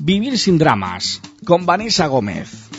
Vivir sin dramas, con Vanessa Gómez.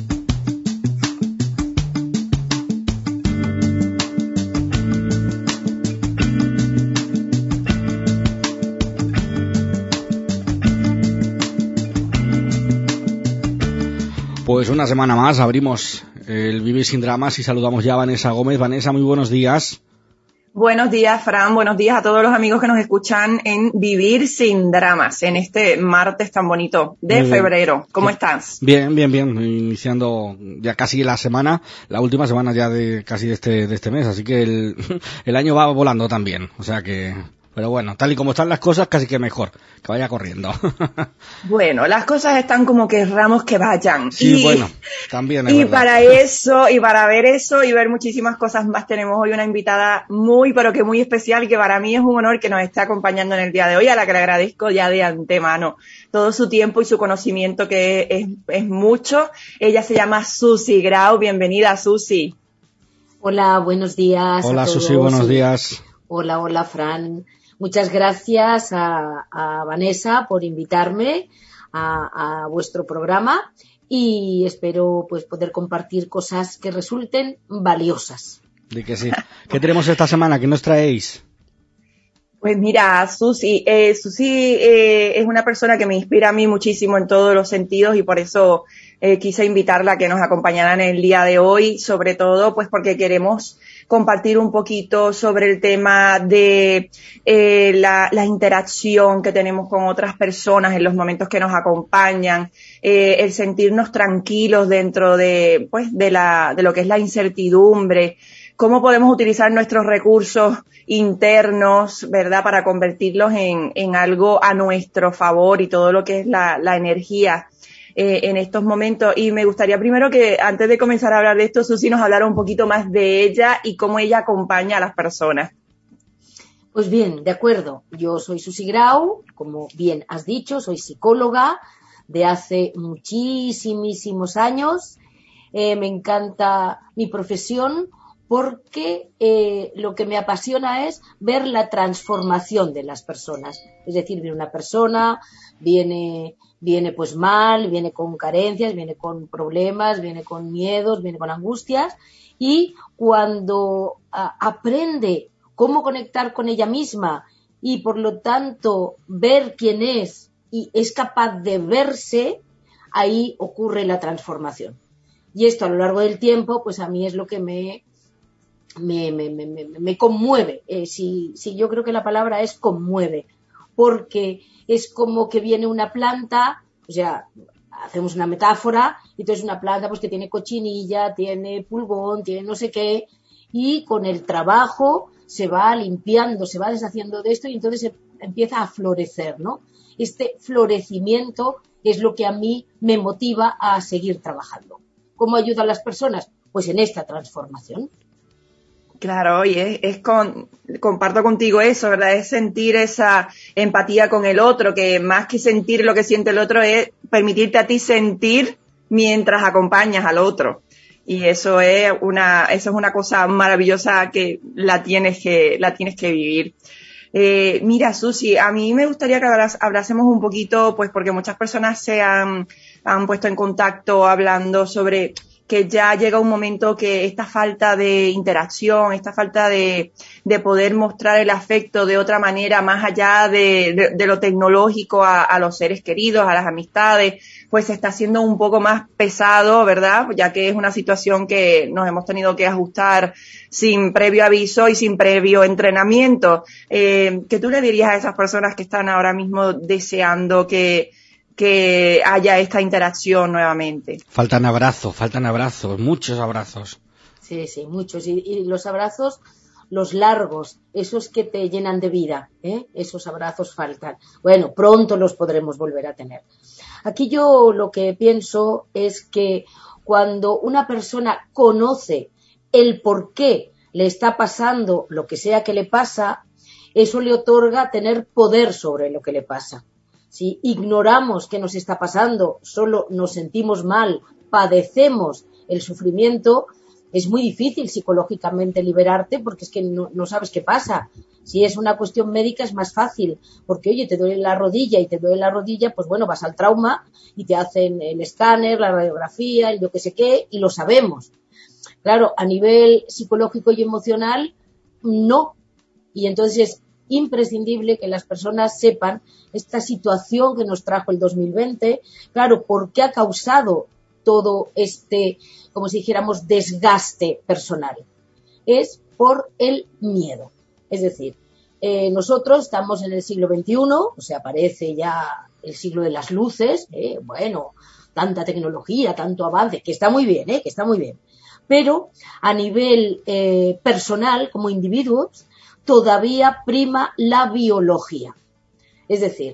Pues una semana más abrimos el Vivir sin dramas y saludamos ya a Vanessa Gómez. Vanessa, muy buenos días. Buenos días, Fran. Buenos días a todos los amigos que nos escuchan en Vivir sin dramas, en este martes tan bonito de febrero. ¿Cómo estás? Bien. Iniciando ya casi la semana, la última semana ya de casi de este mes, así que el año va volando también. O sea que... Pero bueno, tal y como están las cosas, casi que mejor, que vaya corriendo. Bueno, las cosas están como que querramos que vayan. Sí, bueno, también es y verdad. para eso, y para ver eso y ver muchísimas cosas más, tenemos hoy una invitada muy, pero que muy especial, que para mí es un honor que nos esté acompañando en el día de hoy, a la que le agradezco ya de antemano todo su tiempo y su conocimiento, que es mucho. Ella se llama Susi Grau. Bienvenida, Susi. Hola, buenos días. Hola, a todos. Susi, buenos días. Hola, Fran. Muchas gracias a Vanessa por invitarme a vuestro programa y espero pues poder compartir cosas que resulten valiosas. Di que sí. ¿Qué tenemos esta semana? ¿Qué nos traéis? Pues mira, Susi es una persona que me inspira a mí muchísimo en todos los sentidos y por eso quise invitarla a que nos acompañara en el día de hoy, sobre todo pues porque queremos compartir un poquito sobre el tema de la interacción que tenemos con otras personas en los momentos que nos acompañan, el sentirnos tranquilos dentro de lo que es la incertidumbre, cómo podemos utilizar nuestros recursos internos, ¿verdad?, para convertirlos en algo a nuestro favor y todo lo que es la energía en estos momentos. Y me gustaría primero que, antes de comenzar a hablar de esto, Susi nos hablara un poquito más de ella y cómo ella acompaña a las personas. Pues bien, de acuerdo. Yo soy Susi Grau, como bien has dicho, soy psicóloga de hace muchísimos años. Me encanta mi profesión porque lo que me apasiona es ver la transformación de las personas. Es decir, viene una persona, viene pues mal, viene con carencias, viene con problemas, viene con miedos, viene con angustias, y cuando aprende cómo conectar con ella misma y por lo tanto ver quién es y es capaz de verse, ahí ocurre la transformación. Y esto a lo largo del tiempo, pues a mí es lo que me conmueve. Si yo creo que la palabra es conmueve, porque es como que viene una planta, o sea, hacemos una metáfora, y entonces una planta pues que tiene cochinilla, tiene pulgón, tiene no sé qué, y con el trabajo se va limpiando, se va deshaciendo de esto y entonces empieza a florecer, ¿no? Este florecimiento es lo que a mí me motiva a seguir trabajando. ¿Cómo ayuda a las personas? Pues en esta transformación. Claro, y comparto contigo eso, ¿verdad? Es sentir esa empatía con el otro, que más que sentir lo que siente el otro es permitirte a ti sentir mientras acompañas al otro. Y eso es una cosa maravillosa que la tienes que vivir. Mira, Susi, a mí me gustaría que hablásemos un poquito, pues porque muchas personas se han puesto en contacto hablando sobre que ya llega un momento que esta falta de interacción, esta falta de poder mostrar el afecto de otra manera, más allá de lo tecnológico a los seres queridos, a las amistades, pues se está haciendo un poco más pesado, ¿verdad? Ya que es una situación que nos hemos tenido que ajustar sin previo aviso y sin previo entrenamiento. ¿Qué tú le dirías a esas personas que están ahora mismo deseando que haya esta interacción nuevamente? Faltan abrazos, muchos abrazos. Sí, muchos. Y los abrazos, los largos, esos que te llenan de vida, esos abrazos faltan. Bueno, pronto los podremos volver a tener. Aquí yo lo que pienso es que cuando una persona conoce el por qué le está pasando lo que sea que le pasa, eso le otorga tener poder sobre lo que le pasa. Si ignoramos qué nos está pasando, solo nos sentimos mal, padecemos el sufrimiento, es muy difícil psicológicamente liberarte porque es que no sabes qué pasa. Si es una cuestión médica es más fácil, porque oye, te duele la rodilla y te duele la rodilla, pues bueno, vas al trauma y te hacen el escáner, la radiografía, el yo que sé qué, y lo sabemos. Claro, a nivel psicológico y emocional, no. Y entonces es imprescindible que las personas sepan esta situación que nos trajo el 2020, claro, por qué ha causado todo este, como si dijéramos, desgaste personal. Es por el miedo. Es decir, nosotros estamos en el siglo XXI, o sea, parece ya el siglo de las luces, bueno, tanta tecnología, tanto avance, que está muy bien, que está muy bien. Pero a nivel personal, como individuos, todavía prima la biología. Es decir,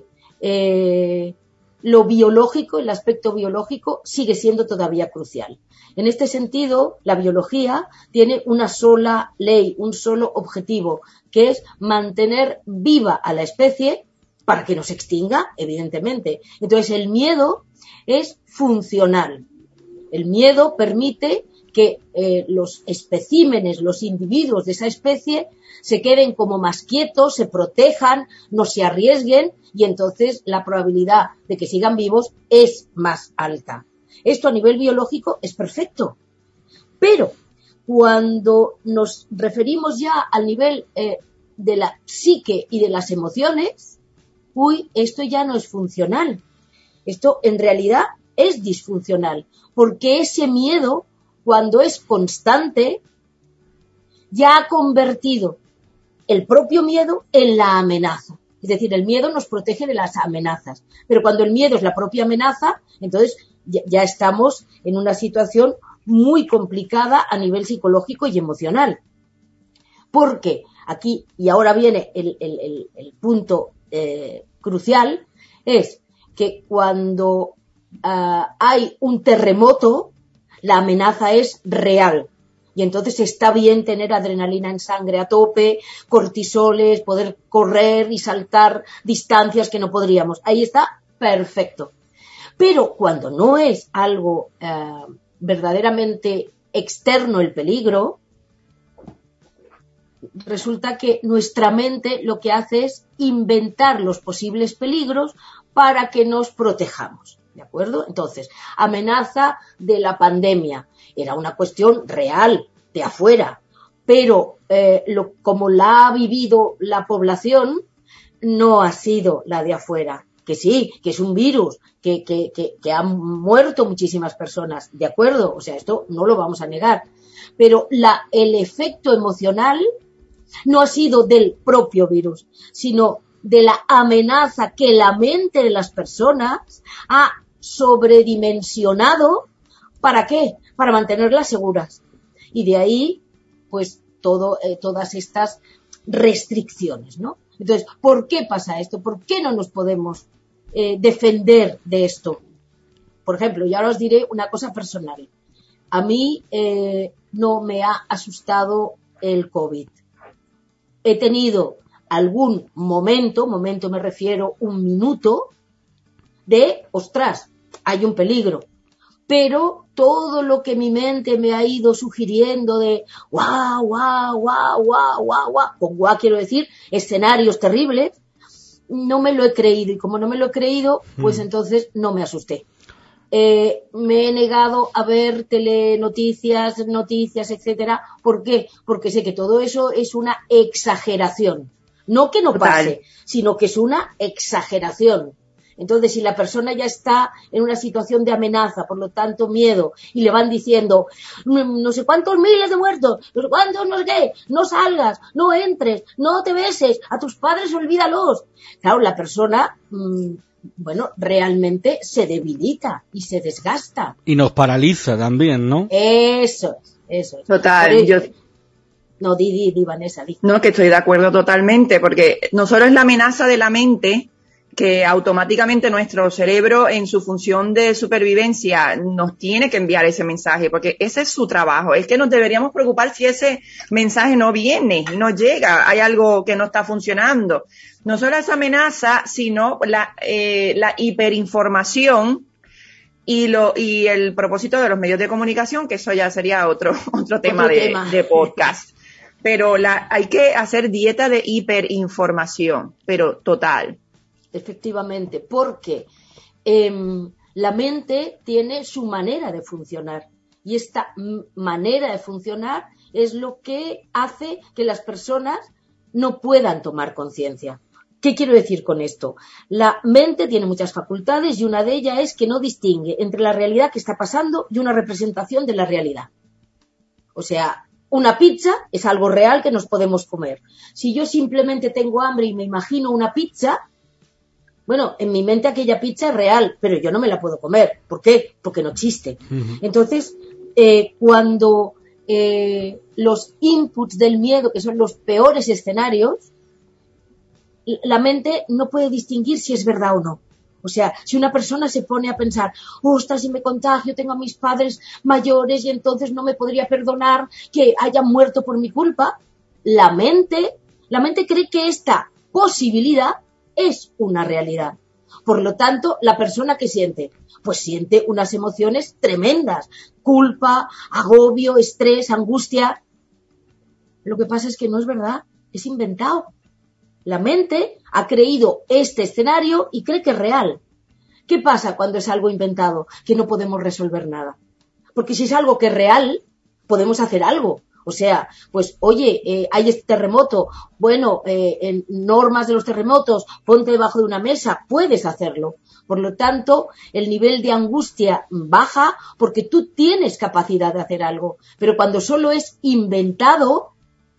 lo biológico, el aspecto biológico, sigue siendo todavía crucial. En este sentido, la biología tiene una sola ley, un solo objetivo, que es mantener viva a la especie para que no se extinga, evidentemente. Entonces, el miedo es funcional. El miedo permite que los especímenes, los individuos de esa especie se queden como más quietos, se protejan, no se arriesguen y entonces la probabilidad de que sigan vivos es más alta. Esto a nivel biológico es perfecto. Pero cuando nos referimos ya al nivel de la psique y de las emociones, esto ya no es funcional. Esto en realidad es disfuncional, porque ese miedo, cuando es constante, ya ha convertido el propio miedo en la amenaza. Es decir, el miedo nos protege de las amenazas. Pero cuando el miedo es la propia amenaza, entonces ya estamos en una situación muy complicada a nivel psicológico y emocional. Porque aquí, y ahora viene el punto crucial, es que cuando hay un terremoto, la amenaza es real. Y entonces está bien tener adrenalina en sangre a tope, cortisoles, poder correr y saltar distancias que no podríamos. Ahí está perfecto. Pero cuando no es algo verdaderamente externo el peligro, resulta que nuestra mente lo que hace es inventar los posibles peligros para que nos protejamos. ¿De acuerdo? Entonces, amenaza de la pandemia. Era una cuestión real, de afuera, pero como la ha vivido la población, no ha sido la de afuera. Que sí, que es un virus, que han muerto muchísimas personas, ¿de acuerdo? O sea, esto no lo vamos a negar. Pero el efecto emocional no ha sido del propio virus, sino de la amenaza que la mente de las personas ha sobredimensionado. ¿Para qué? Para mantenerlas seguras. Y de ahí, pues, todas estas restricciones, ¿no? Entonces, ¿por qué pasa esto? ¿Por qué no nos podemos defender de esto? Por ejemplo, y ahora os diré una cosa personal. A mí no me ha asustado el COVID. He tenido algún momento me refiero un minuto, de, ostras, hay un peligro. Pero todo lo que mi mente me ha ido sugiriendo de guau, guau, guau, guau, guau, guau, con guau quiero decir escenarios terribles, no me lo he creído. Y como no me lo he creído, pues entonces no me asusté. Me he negado a ver telenoticias, noticias, etcétera. ¿Por qué? Porque sé que todo eso es una exageración. No que no pase, sino que es una exageración. Entonces, si la persona ya está en una situación de amenaza, por lo tanto miedo, y le van diciendo no sé cuántos miles de muertos, no sé cuántos, no sé qué, no salgas, no entres, no te beses, a tus padres olvídalos. Claro, la persona, realmente se debilita y se desgasta. Y nos paraliza también, ¿no? Eso es. Total, No, di, Vanessa, di. No, que estoy de acuerdo totalmente, porque no solo es la amenaza de la mente, que automáticamente nuestro cerebro, en su función de supervivencia, nos tiene que enviar ese mensaje, porque ese es su trabajo. Es que nos deberíamos preocupar si ese mensaje no viene y no llega, hay algo que no está funcionando. No solo esa amenaza, sino la hiperinformación y el propósito de los medios de comunicación, que eso ya sería otro tema de podcast. Pero hay que hacer dieta de hiperinformación, pero total. Efectivamente, porque la mente tiene su manera de funcionar y esta manera de funcionar es lo que hace que las personas no puedan tomar conciencia. ¿Qué quiero decir con esto? La mente tiene muchas facultades y una de ellas es que no distingue entre la realidad que está pasando y una representación de la realidad. O sea, una pizza es algo real que nos podemos comer. Si yo simplemente tengo hambre y me imagino una pizza, bueno, en mi mente aquella pizza es real, pero yo no me la puedo comer. ¿Por qué? Porque no existe. Entonces, cuando los inputs del miedo, que son los peores escenarios, la mente no puede distinguir si es verdad o no. O sea, si una persona se pone a pensar, ostras, si me contagio, tengo a mis padres mayores y entonces no me podría perdonar que hayan muerto por mi culpa, la mente cree que esta posibilidad es una realidad. Por lo tanto, la persona que siente, pues siente unas emociones tremendas, culpa, agobio, estrés, angustia. Lo que pasa es que no es verdad, es inventado. La mente ha creído este escenario y cree que es real. ¿Qué pasa cuando es algo inventado? Que no podemos resolver nada. Porque si es algo que es real, podemos hacer algo. O sea, pues, oye, hay este terremoto. Bueno, en normas de los terremotos, ponte debajo de una mesa, puedes hacerlo. Por lo tanto, el nivel de angustia baja porque tú tienes capacidad de hacer algo. Pero cuando solo es inventado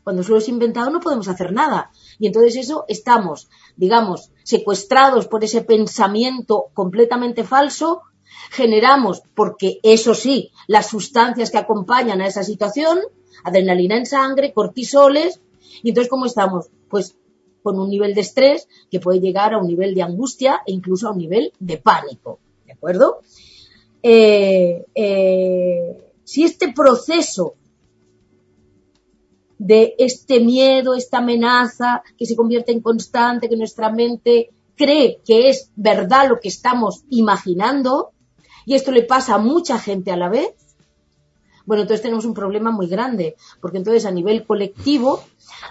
no podemos hacer nada. Y entonces eso estamos, digamos, secuestrados por ese pensamiento completamente falso, generamos, porque eso sí, las sustancias que acompañan a esa situación, adrenalina en sangre, cortisoles, y entonces ¿cómo estamos? Pues con un nivel de estrés que puede llegar a un nivel de angustia e incluso a un nivel de pánico, ¿de acuerdo? Si este proceso de este miedo, esta amenaza que se convierte en constante, que nuestra mente cree que es verdad lo que estamos imaginando, y esto le pasa a mucha gente a la vez, bueno, entonces tenemos un problema muy grande, porque entonces a nivel colectivo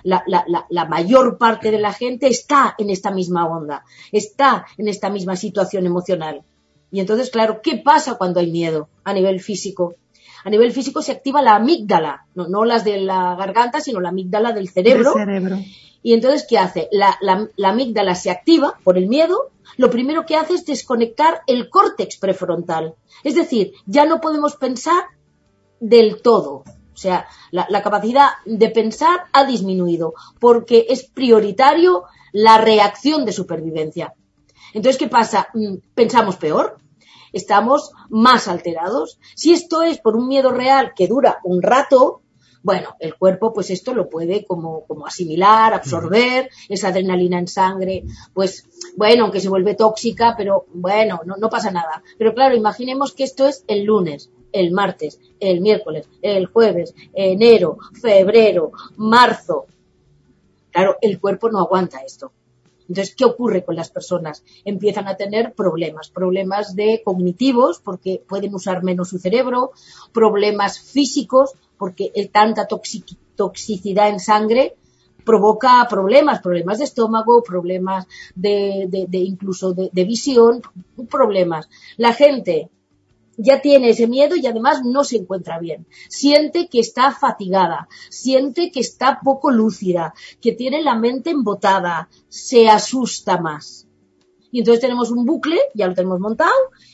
la mayor parte de la gente está en esta misma onda, está en esta misma situación emocional. Y entonces, claro, ¿qué pasa cuando hay miedo a nivel físico? A nivel físico se activa la amígdala, no las de la garganta, sino la amígdala del cerebro. Y entonces, ¿qué hace? La amígdala se activa por el miedo. Lo primero que hace es desconectar el córtex prefrontal. Es decir, ya no podemos pensar del todo. O sea, la capacidad de pensar ha disminuido porque es prioritario la reacción de supervivencia. Entonces, ¿qué pasa? Pensamos peor. Estamos más alterados. Si esto es por un miedo real que dura un rato, bueno, el cuerpo pues esto lo puede como asimilar, absorber, esa adrenalina en sangre, pues bueno, aunque se vuelve tóxica, pero bueno, no pasa nada. Pero claro, imaginemos que esto es el lunes, el martes, el miércoles, el jueves, enero, febrero, marzo. Claro, el cuerpo no aguanta esto. Entonces, ¿qué ocurre con las personas? Empiezan a tener problemas de cognitivos, porque pueden usar menos su cerebro, problemas físicos, porque tanta toxicidad en sangre provoca problemas de estómago, problemas incluso de visión, problemas. La gente ya tiene ese miedo y además no se encuentra bien. Siente que está fatigada, siente que está poco lúcida, que tiene la mente embotada, se asusta más. Y entonces tenemos un bucle, ya lo tenemos montado,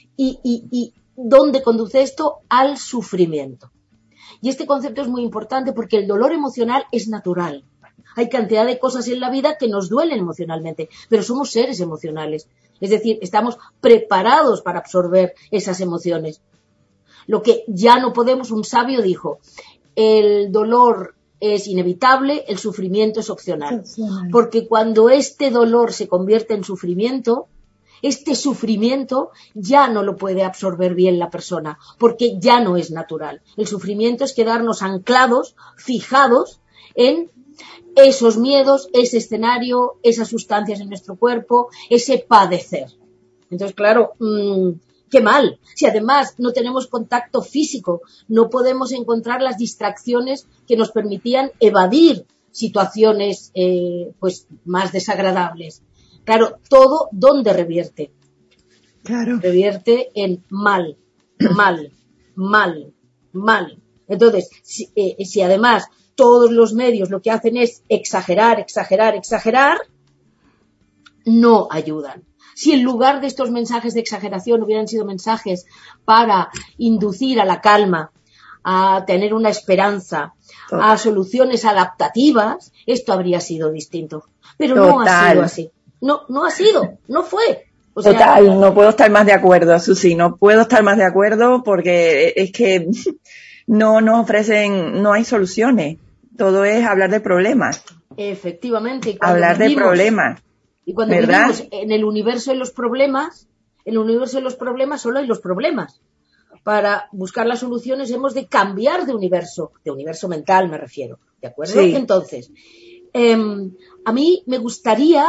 y ¿dónde conduce esto? Al sufrimiento. Y este concepto es muy importante porque el dolor emocional es natural. Hay cantidad de cosas en la vida que nos duelen emocionalmente, pero somos seres emocionales. Es decir, estamos preparados para absorber esas emociones. Lo que ya no podemos, un sabio dijo, el dolor es inevitable, el sufrimiento es opcional. Porque cuando este dolor se convierte en sufrimiento, este sufrimiento ya no lo puede absorber bien la persona, porque ya no es natural. El sufrimiento es quedarnos anclados, fijados en esos miedos, ese escenario, esas sustancias en nuestro cuerpo, ese padecer. Entonces, claro, qué mal. Si además no tenemos contacto físico, no podemos encontrar las distracciones que nos permitían evadir situaciones pues más desagradables. Claro, todo ¿dónde revierte? Claro. Revierte en mal, mal, mal, mal. Entonces, si además todos los medios lo que hacen es exagerar, exagerar, exagerar, no ayudan. Si en lugar de estos mensajes de exageración hubieran sido mensajes para inducir a la calma, a tener una esperanza, a soluciones adaptativas, esto habría sido distinto. Pero no ha sido así. No ha sido, no fue. O sea, total, no puedo estar más de acuerdo, Susi, no puedo estar más de acuerdo porque es que no nos ofrecen, no hay soluciones. Todo es hablar de problemas. Efectivamente. Hablar de problemas. Y cuando ¿verdad? vivimos en el universo de los problemas, solo hay los problemas. Para buscar las soluciones hemos de cambiar de universo mental me refiero, ¿de acuerdo? Sí. Entonces, a mí me gustaría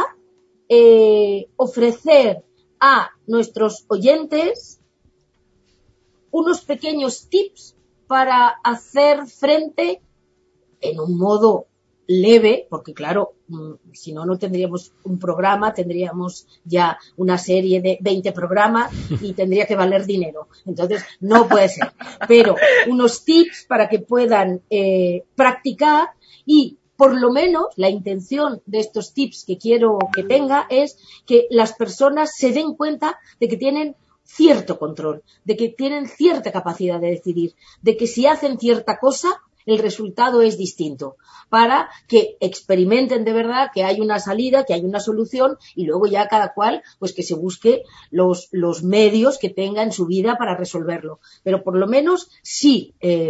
ofrecer a nuestros oyentes unos pequeños tips para hacer frente en un modo leve, porque claro, si no, no tendríamos un programa, tendríamos ya una serie de 20 programas y tendría que valer dinero. Entonces, no puede ser. Pero unos tips para que puedan practicar y por lo menos la intención de estos tips que quiero que tenga es que las personas se den cuenta de que tienen cierto control, de que tienen cierta capacidad de decidir, de que si hacen cierta cosa, el resultado es distinto, para que experimenten de verdad que hay una salida, que hay una solución y luego ya cada cual pues que se busque los medios que tenga en su vida para resolverlo. Pero por lo menos sí,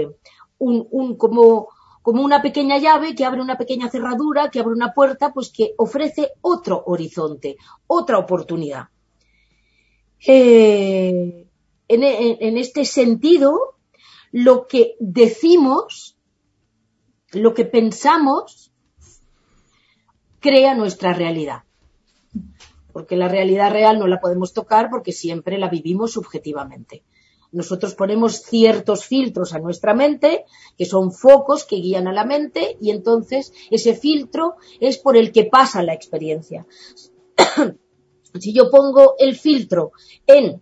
como una pequeña llave que abre una pequeña cerradura, que abre una puerta, pues que ofrece otro horizonte, otra oportunidad. En este sentido, lo que decimos, lo que pensamos, crea nuestra realidad. Porque la realidad real no la podemos tocar porque siempre la vivimos subjetivamente. Nosotros ponemos ciertos filtros a nuestra mente, que son focos que guían a la mente, y entonces ese filtro es por el que pasa la experiencia. Si yo pongo el filtro en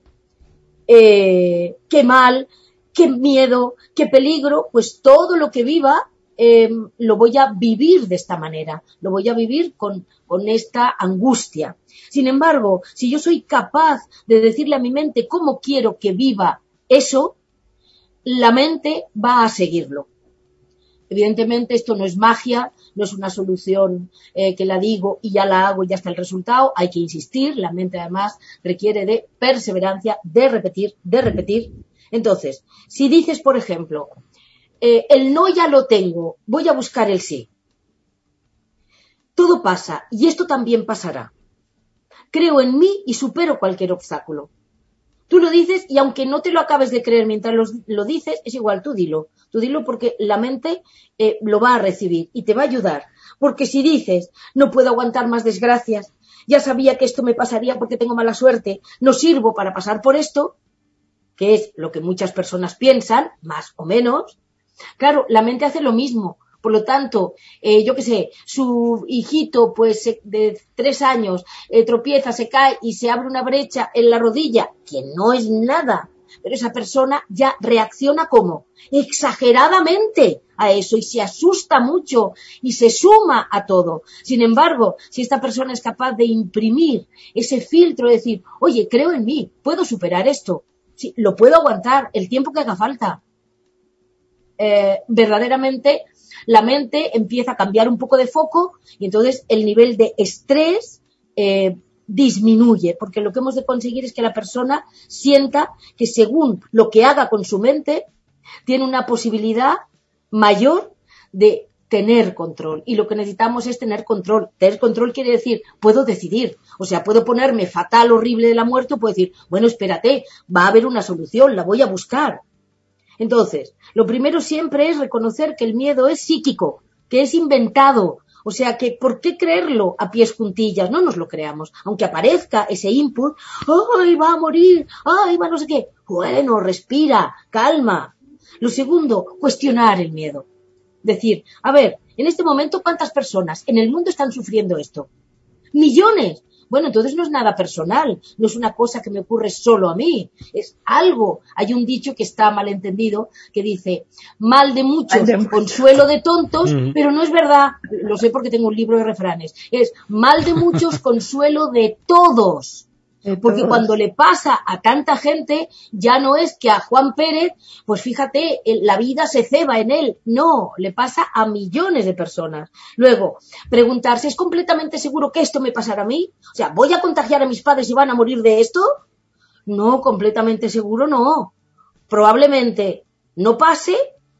qué mal, qué miedo, qué peligro, pues todo lo que viva lo voy a vivir de esta manera, lo voy a vivir con esta angustia. Sin embargo, si yo soy capaz de decirle a mi mente cómo quiero que viva eso, la mente va a seguirlo. Evidentemente esto no es magia, no es una solución que la digo y ya la hago y ya está el resultado, hay que insistir, la mente además requiere de perseverancia, de repetir. Entonces, si dices, por ejemplo, el no ya lo tengo, voy a buscar el sí. Todo pasa y esto también pasará. Creo en mí y supero cualquier obstáculo. Tú lo dices y aunque no te lo acabes de creer mientras lo dices, es igual, tú dilo porque la mente lo va a recibir y te va a ayudar. Porque si dices, no puedo aguantar más desgracias, ya sabía que esto me pasaría porque tengo mala suerte, no sirvo para pasar por esto, que es lo que muchas personas piensan, más o menos, claro, la mente hace lo mismo. Por lo tanto, yo qué sé, su hijito pues de 3 años tropieza, se cae y se abre una brecha en la rodilla, que no es nada, pero esa persona ya reacciona como exageradamente a eso y se asusta mucho y se suma a todo. Sin embargo, si esta persona es capaz de imprimir ese filtro, de decir, oye, creo en mí, puedo superar esto, sí, lo puedo aguantar el tiempo que haga falta, verdaderamente la mente empieza a cambiar un poco de foco y entonces el nivel de estrés disminuye, porque lo que hemos de conseguir es que la persona sienta que según lo que haga con su mente, tiene una posibilidad mayor de tener control. Y lo que necesitamos es tener control. Tener control quiere decir, puedo decidir. O sea, puedo ponerme fatal, horrible de la muerte, o puedo decir, bueno, espérate, va a haber una solución, la voy a buscar. Entonces, lo primero siempre es reconocer que el miedo es psíquico, que es inventado. O sea que, ¿por qué creerlo a pies juntillas? No nos lo creamos. Aunque aparezca ese input, ¡ay, va a morir! ¡Ay, va no sé qué! Bueno, respira, calma. Lo segundo, cuestionar el miedo. Decir, a ver, en este momento, ¿cuántas personas en el mundo están sufriendo esto? ¡Millones! Bueno, entonces no es nada personal, no es una cosa que me ocurre solo a mí, es algo. Hay un dicho que está mal entendido que dice, mal de muchos, consuelo de tontos, pero no es verdad, lo sé porque tengo un libro de refranes, es mal de muchos, consuelo de todos. Porque cuando le pasa a tanta gente, ya no es que a Juan Pérez, pues fíjate, la vida se ceba en él. No, le pasa a millones de personas. Luego, preguntarse, ¿es completamente seguro que esto me pasará a mí? O sea, ¿voy a contagiar a mis padres y van a morir de esto? No, completamente seguro no. Probablemente no pase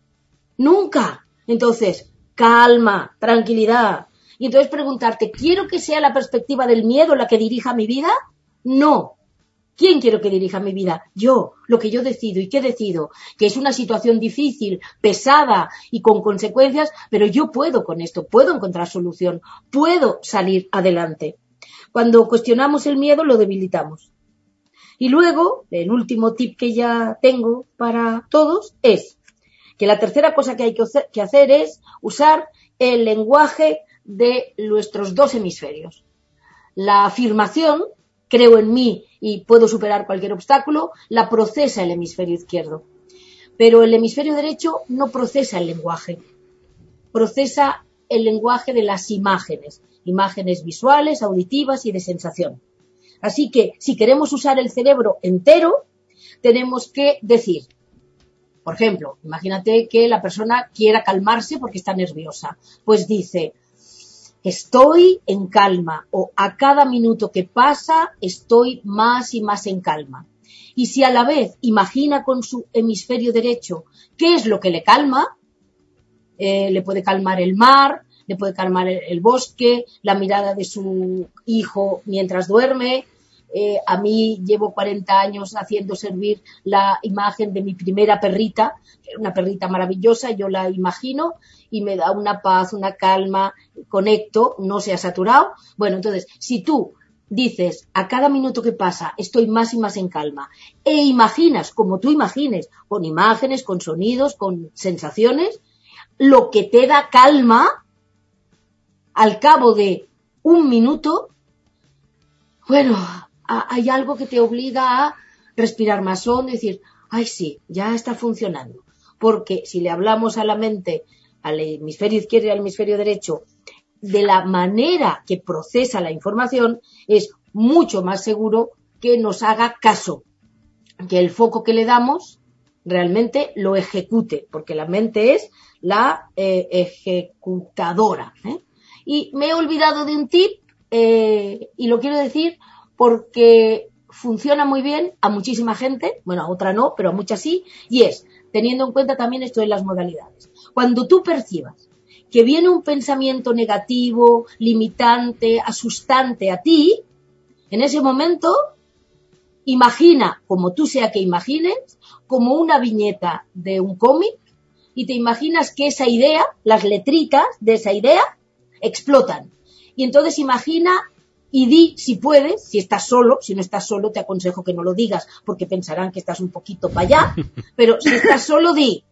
nunca. Entonces, calma, tranquilidad. Y entonces preguntarte, ¿quiero que sea la perspectiva del miedo la que dirija mi vida? No. ¿Quién quiero que dirija mi vida? Yo, lo que yo decido. ¿Y qué decido? Que es una situación difícil, pesada y con consecuencias, pero yo puedo con esto, puedo encontrar solución, puedo salir adelante. Cuando cuestionamos el miedo, lo debilitamos. Y luego, el último tip que ya tengo para todos es que la tercera cosa que hay que hacer es usar el lenguaje de nuestros dos hemisferios. La afirmación, creo en mí y puedo superar cualquier obstáculo, la procesa el hemisferio izquierdo. Pero el hemisferio derecho no procesa el lenguaje. Procesa el lenguaje de las imágenes. Imágenes visuales, auditivas y de sensación. Así que, si queremos usar el cerebro entero, tenemos que decir, por ejemplo, imagínate que la persona quiera calmarse porque está nerviosa. Pues dice, estoy en calma, o a cada minuto que pasa estoy más y más en calma. Y si a la vez imagina con su hemisferio derecho qué es lo que le calma, le puede calmar el mar, le puede calmar el bosque, la mirada de su hijo mientras duerme. A mí llevo 40 años haciendo servir la imagen de mi primera perrita, una perrita maravillosa, yo la imagino y me da una paz, una calma, conecto, no se ha saturado. Bueno, entonces, si tú dices, a cada minuto que pasa estoy más y más en calma, e imaginas, como tú imagines, con imágenes, con sonidos, con sensaciones, lo que te da calma, al cabo de un minuto, bueno, hay algo que te obliga a respirar más hondo y decir, ay sí, ya está funcionando. Porque si le hablamos a la mente, al hemisferio izquierdo y al hemisferio derecho, de la manera que procesa la información, es mucho más seguro que nos haga caso, que el foco que le damos realmente lo ejecute, porque la mente es la ejecutadora. Y me he olvidado de un tip, y lo quiero decir porque funciona muy bien a muchísima gente, bueno, a otra no, pero a muchas sí, y es, teniendo en cuenta también esto de las modalidades. Cuando tú percibas que viene un pensamiento negativo, limitante, asustante a ti, en ese momento, imagina, como tú sea que imagines, como una viñeta de un cómic, y te imaginas que esa idea, las letritas de esa idea, explotan. Y entonces imagina y di, si puedes, si estás solo, si no estás solo te aconsejo que no lo digas porque pensarán que estás un poquito para allá, pero si estás solo di,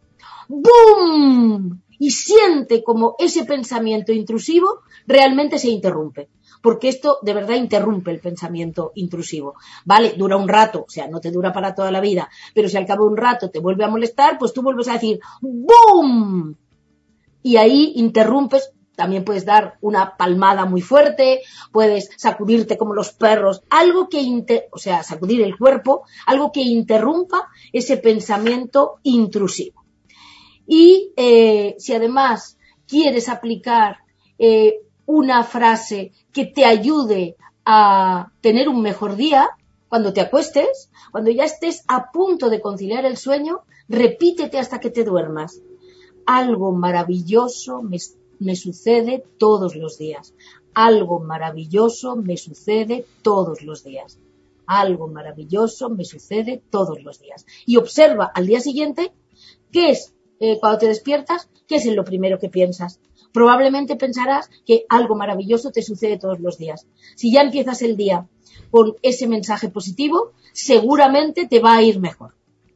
¡boom! Y siente como ese pensamiento intrusivo realmente se interrumpe, porque esto de verdad interrumpe el pensamiento intrusivo. Vale, dura un rato, o sea, no te dura para toda la vida, pero si al cabo de un rato te vuelve a molestar, pues tú vuelves a decir ¡boom! Y ahí interrumpes. También puedes dar una palmada muy fuerte, puedes sacudirte como los perros, algo que, sacudir el cuerpo, algo que interrumpa ese pensamiento intrusivo. Y si además quieres aplicar una frase que te ayude a tener un mejor día, cuando te acuestes, cuando ya estés a punto de conciliar el sueño, repítete hasta que te duermas. Algo maravilloso me sucede todos los días. Algo maravilloso me sucede todos los días. Algo maravilloso me sucede todos los días. Y observa al día siguiente qué es, cuando te despiertas, qué es lo primero que piensas. probablemente pensarás que algo maravilloso te sucede todos los días. Si ya empiezas el día con ese mensaje positivo, seguramente te va a ir mejor.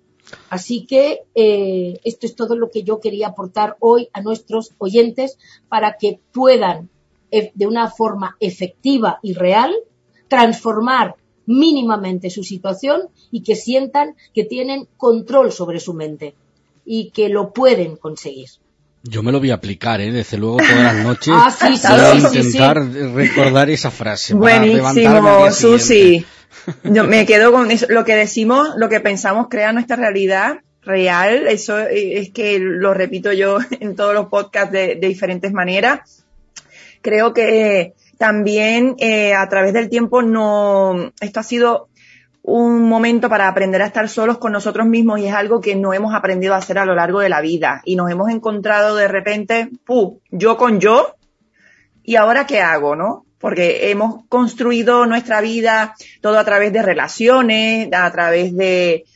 Así que esto es todo lo que yo quería aportar hoy a nuestros oyentes para que puedan, de una forma efectiva y real, transformar mínimamente su situación y que sientan que tienen control sobre su mente y que lo pueden conseguir. Yo me lo voy a aplicar, desde luego todas las noches. Sí, voy a intentar recordar esa frase. Buenísimo, Susi. Yo me quedo con eso. Lo que decimos, lo que pensamos crea nuestra realidad real. Eso es que lo repito yo en todos los podcasts de diferentes maneras. Creo que también a través del tiempo esto ha sido un momento para aprender a estar solos con nosotros mismos y es algo que no hemos aprendido a hacer a lo largo de la vida y nos hemos encontrado de repente, yo con yo, y ahora ¿qué hago, no? Porque hemos construido nuestra vida todo a través de relaciones, a través de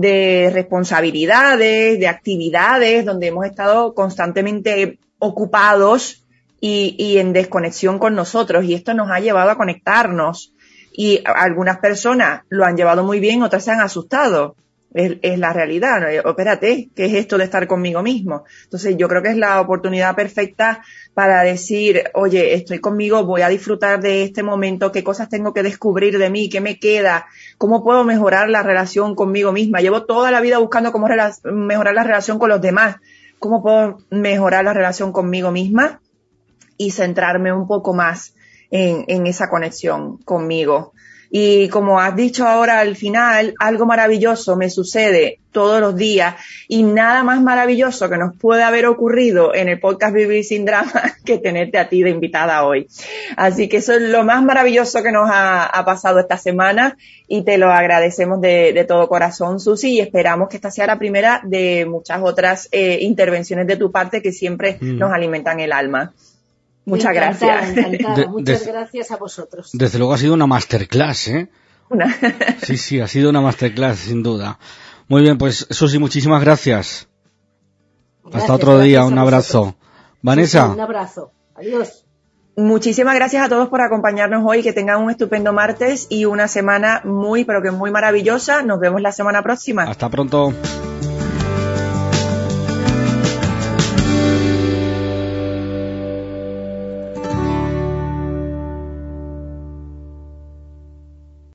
responsabilidades, de actividades, donde hemos estado constantemente ocupados y en desconexión con nosotros, y esto nos ha llevado a conectarnos. Y algunas personas lo han llevado muy bien, otras se han asustado. Es la realidad, ¿no? Espérate, ¿qué es esto de estar conmigo mismo? Entonces yo creo que es la oportunidad perfecta para decir, oye, estoy conmigo, voy a disfrutar de este momento, qué cosas tengo que descubrir de mí, qué me queda, cómo puedo mejorar la relación conmigo misma. Llevo toda la vida buscando cómo mejorar la relación con los demás, cómo puedo mejorar la relación conmigo misma y centrarme un poco más en esa conexión conmigo. Y como has dicho ahora al final, algo maravilloso me sucede todos los días y nada más maravilloso que nos puede haber ocurrido en el podcast Vivir sin Drama que tenerte a ti de invitada hoy. Así que eso es lo más maravilloso que nos ha pasado esta semana y te lo agradecemos de todo corazón, Susi, y esperamos que esta sea la primera de muchas otras intervenciones de tu parte que siempre nos alimentan el alma. Muchas gracias. Encantada. Muchas gracias a vosotros. Desde luego ha sido una masterclass, ¿eh? Sí, ha sido una masterclass, sin duda. Muy bien, pues Susi, muchísimas gracias. Hasta otro día, un abrazo. Vanessa. Sí, un abrazo. Adiós. Muchísimas gracias a todos por acompañarnos hoy. Que tengan un estupendo martes y una semana muy, pero que muy maravillosa. Nos vemos la semana próxima. Hasta pronto.